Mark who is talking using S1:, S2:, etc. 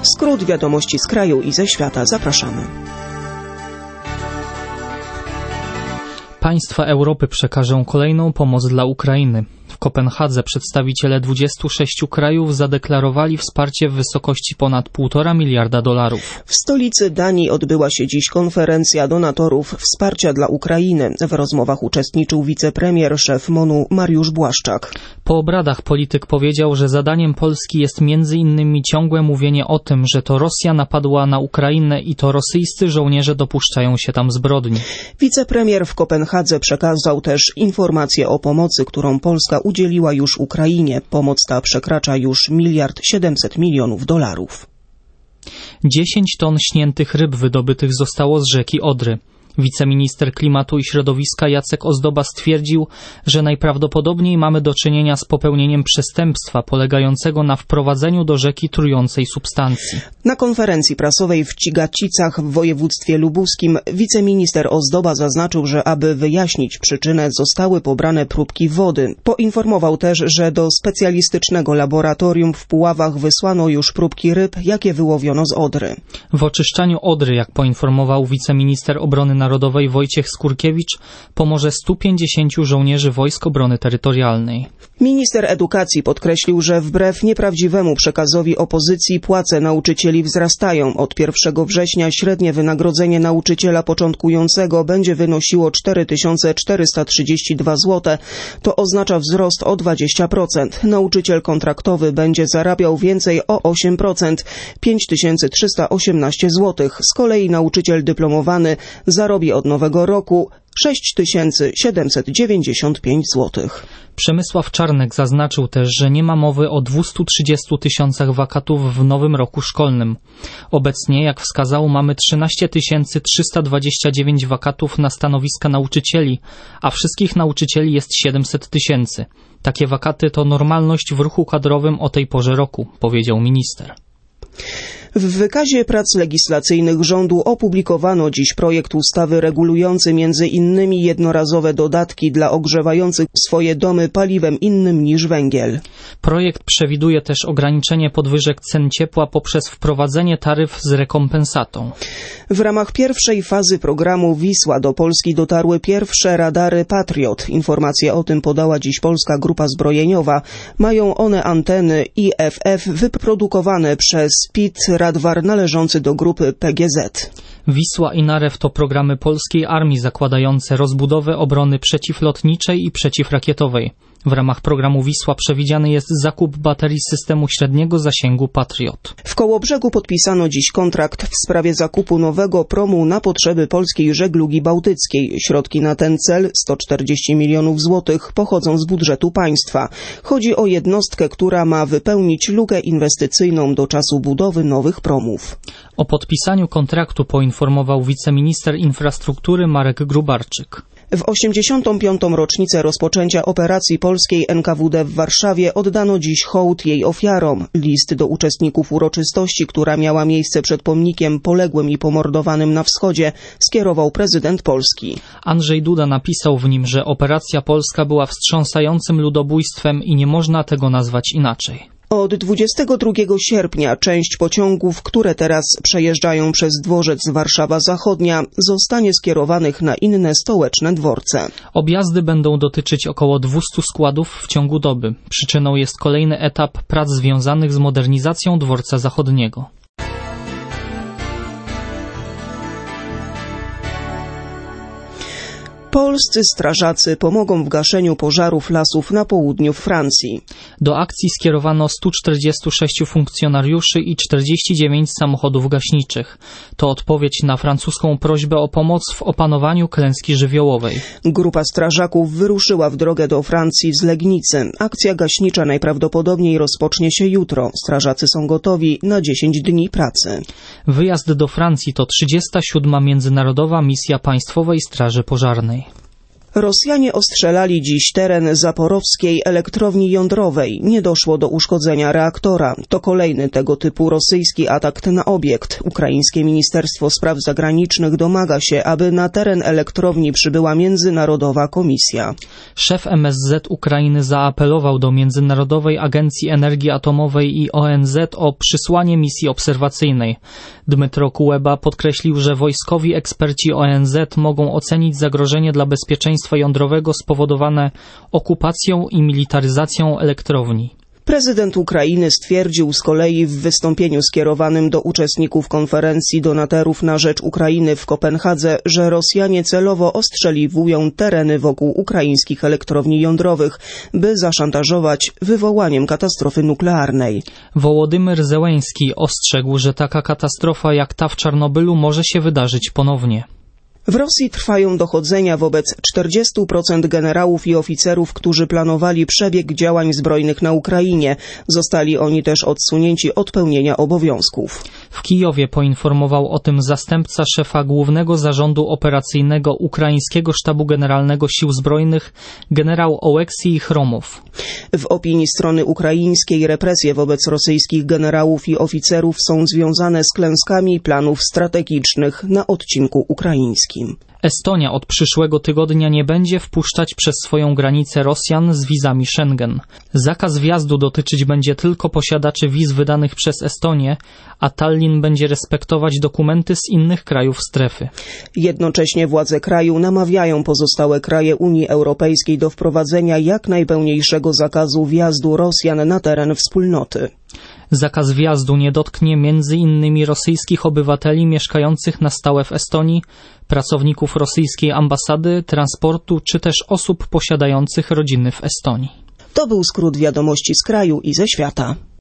S1: Skrót wiadomości z kraju i ze świata. Zapraszamy.
S2: Państwa Europy przekażą kolejną pomoc dla Ukrainy. W Kopenhadze przedstawiciele 26 krajów zadeklarowali wsparcie w wysokości ponad $1,5 miliarda.
S1: W stolicy Danii odbyła się dziś konferencja donatorów wsparcia dla Ukrainy. W rozmowach uczestniczył wicepremier, szef MON-u Mariusz Błaszczak.
S2: Po obradach polityk powiedział, że zadaniem Polski jest m.in. ciągłe mówienie o tym, że to Rosja napadła na Ukrainę i to rosyjscy żołnierze dopuszczają się tam zbrodni.
S1: Wicepremier w Kopenhadze przekazał też informację o pomocy, którą Polska udzieliła już Ukrainie. Pomoc ta przekracza już $1,7 miliardów.
S2: 10 ton śniętych ryb wydobytych zostało z rzeki Odry. Wiceminister Klimatu i Środowiska Jacek Ozdoba stwierdził, że najprawdopodobniej mamy do czynienia z popełnieniem przestępstwa polegającego na wprowadzeniu do rzeki trującej substancji.
S1: Na konferencji prasowej w Cigacicach w województwie lubuskim wiceminister Ozdoba zaznaczył, że aby wyjaśnić przyczynę zostały pobrane próbki wody. Poinformował też, że do specjalistycznego laboratorium w Puławach wysłano już próbki ryb, jakie wyłowiono z Odry.
S2: W oczyszczaniu Odry, jak poinformował wiceminister obrony narodowej Wojciech Skurkiewicz, pomoże 150 żołnierzy Wojsk Obrony Terytorialnej.
S1: Minister edukacji podkreślił, że wbrew nieprawdziwemu przekazowi opozycji płace nauczycieli wzrastają. Od 1 września średnie wynagrodzenie nauczyciela początkującego będzie wynosiło 4432 zł. To oznacza wzrost o 20%. Nauczyciel kontraktowy będzie zarabiał więcej o 8%, 5318 zł. Z kolei nauczyciel dyplomowany zarobi od nowego roku 6795 zł.
S2: Przemysław Czarnek zaznaczył też, że nie ma mowy o 230 000 wakatów w nowym roku szkolnym. Obecnie, jak wskazał, mamy 13 329 wakatów na stanowiska nauczycieli, a wszystkich nauczycieli jest 700 000. Takie wakaty to normalność w ruchu kadrowym o tej porze roku, powiedział minister.
S1: W wykazie prac legislacyjnych rządu opublikowano dziś projekt ustawy regulujący między innymi jednorazowe dodatki dla ogrzewających swoje domy paliwem innym niż węgiel.
S2: Projekt przewiduje też ograniczenie podwyżek cen ciepła poprzez wprowadzenie taryf z rekompensatą.
S1: W ramach pierwszej fazy programu Wisła do Polski dotarły pierwsze radary Patriot. Informacje o tym podała dziś Polska Grupa Zbrojeniowa. Mają one anteny IFF wyprodukowane przez PIT Radwar należący do grupy PGZ.
S2: Wisła i Narew to programy polskiej armii zakładające rozbudowę obrony przeciwlotniczej i przeciwrakietowej. W ramach programu Wisła przewidziany jest zakup baterii systemu średniego zasięgu Patriot.
S1: W Kołobrzegu podpisano dziś kontrakt w sprawie zakupu nowego promu na potrzeby polskiej żeglugi bałtyckiej. Środki na ten cel, 140 milionów złotych, pochodzą z budżetu państwa. Chodzi o jednostkę, która ma wypełnić lukę inwestycyjną do czasu budowy nowych promów.
S2: O podpisaniu kontraktu poinformował wiceminister infrastruktury Marek Grubarczyk.
S1: W 85. rocznicę rozpoczęcia operacji polskiej NKWD w Warszawie oddano dziś hołd jej ofiarom. List do uczestników uroczystości, która miała miejsce przed pomnikiem poległym i pomordowanym na wschodzie, skierował prezydent Polski.
S2: Andrzej Duda napisał w nim, że operacja polska była wstrząsającym ludobójstwem i nie można tego nazwać inaczej.
S1: Od 22 sierpnia część pociągów, które teraz przejeżdżają przez dworzec Warszawa Zachodnia, zostanie skierowanych na inne stołeczne dworce.
S2: Objazdy będą dotyczyć około 200 składów w ciągu doby. Przyczyną jest kolejny etap prac związanych z modernizacją dworca zachodniego.
S1: Polscy strażacy pomogą w gaszeniu pożarów lasów na południu Francji.
S2: Do akcji skierowano 146 funkcjonariuszy i 49 samochodów gaśniczych. To odpowiedź na francuską prośbę o pomoc w opanowaniu klęski żywiołowej.
S1: Grupa strażaków wyruszyła w drogę do Francji z Legnicy. Akcja gaśnicza najprawdopodobniej rozpocznie się jutro. Strażacy są gotowi na 10 dni pracy.
S2: Wyjazd do Francji to 37. Międzynarodowa Misja Państwowej Straży Pożarnej.
S1: Rosjanie ostrzelali dziś teren zaporowskiej elektrowni jądrowej. Nie doszło do uszkodzenia reaktora. To kolejny tego typu rosyjski atak na obiekt. Ukraińskie Ministerstwo Spraw Zagranicznych domaga się, aby na teren elektrowni przybyła międzynarodowa komisja.
S2: Szef MSZ Ukrainy zaapelował do Międzynarodowej Agencji Energii Atomowej i ONZ o przysłanie misji obserwacyjnej. Dmytro Kuleba podkreślił, że wojskowi eksperci ONZ mogą ocenić zagrożenie dla bezpieczeństwa jądrowego spowodowane okupacją i militaryzacją elektrowni.
S1: Prezydent Ukrainy stwierdził z kolei w wystąpieniu skierowanym do uczestników konferencji donaterów na rzecz Ukrainy w Kopenhadze, że Rosjanie celowo ostrzeliwują tereny wokół ukraińskich elektrowni jądrowych, by zaszantażować wywołaniem katastrofy nuklearnej.
S2: Wołodymyr Zełenski ostrzegł, że taka katastrofa jak ta w Czarnobylu może się wydarzyć ponownie.
S1: W Rosji trwają dochodzenia wobec 40% generałów i oficerów, którzy planowali przebieg działań zbrojnych na Ukrainie. Zostali oni też odsunięci od pełnienia obowiązków.
S2: W Kijowie poinformował o tym zastępca szefa Głównego Zarządu Operacyjnego Ukraińskiego Sztabu Generalnego Sił Zbrojnych generał Oleksij Chromow.
S1: W opinii strony ukraińskiej represje wobec rosyjskich generałów i oficerów są związane z klęskami planów strategicznych na odcinku ukraińskim.
S2: Estonia od przyszłego tygodnia nie będzie wpuszczać przez swoją granicę Rosjan z wizami Schengen. Zakaz wjazdu dotyczyć będzie tylko posiadaczy wiz wydanych przez Estonię, a Tallin będzie respektować dokumenty z innych krajów strefy.
S1: Jednocześnie władze kraju namawiają pozostałe kraje Unii Europejskiej do wprowadzenia jak najpełniejszego zakazu wjazdu Rosjan na teren wspólnoty.
S2: Zakaz wjazdu nie dotknie m.in. rosyjskich obywateli mieszkających na stałe w Estonii, pracowników rosyjskiej ambasady, transportu czy też osób posiadających rodziny w Estonii.
S1: To był skrót wiadomości z kraju i ze świata.